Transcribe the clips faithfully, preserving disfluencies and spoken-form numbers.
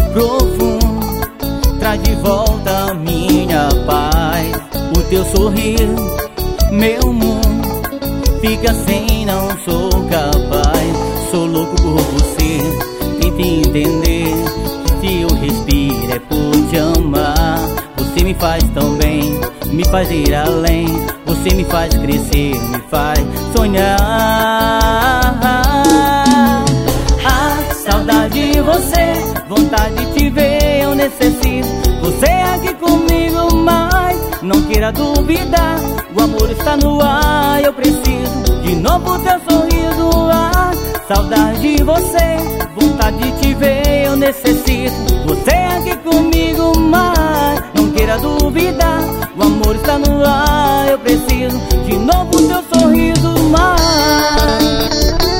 profundo, traz de volta a minha paz. O teu sorriso, meu mundo, fica sem, não sou capaz. Sou louco por você, tente entender que se eu respiro é por te amar. Você me faz tão bem, me faz ir além. Você me faz crescer, me faz sonhar. Ah, saudade de você, vontade de te ver, eu necessito. Você aqui comigo, mas não queira duvidar. O amor está no ar, eu preciso de novo teu sorriso. Ah, saudade de você, vontade de te ver, eu necessito. Você aqui comigo, mas não queira duvidar. O amor está no ar, eu preciso de novo teu sorriso. Mas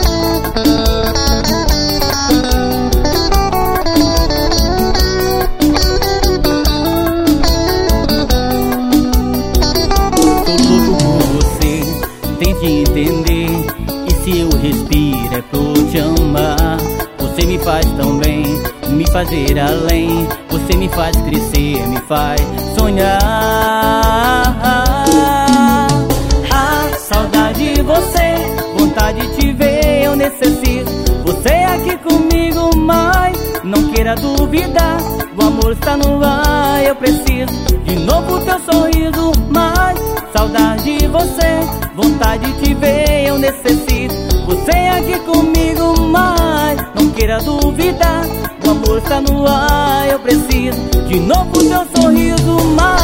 tente entender que se eu respiro é por te amar. Você me faz tão bem, me fazer além. Você me faz crescer, me faz sonhar. Ah, saudade de você, vontade de te ver, eu necessito. Você aqui comigo, mas não queira duvidar. O amor está no ar, eu preciso de novo teu sorriso. Mas saudade de você, vontade de te ver, eu necessito. Você aqui comigo, mas não queira duvidar. O amor está no ar, eu preciso de novo teu sorriso. Mas